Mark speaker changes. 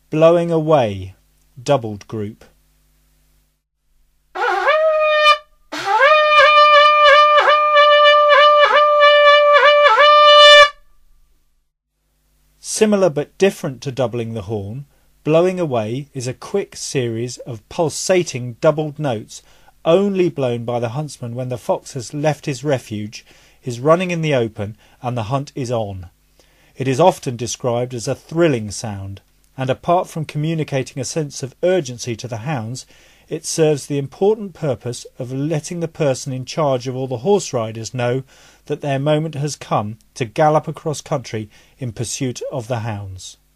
Speaker 1: blowing away, doubled group. Similar but different to doubling the horn, blowing away is a quick series of pulsating doubled notes only blown by the huntsman when the fox has left his refuge, is running in the open, and the hunt is on. It is often described as a thrilling sound, and apart from communicating a sense of urgency to the hounds, it serves the important purpose of letting the person in charge of all the horse riders know that their moment has come to gallop across country in pursuit of the hounds.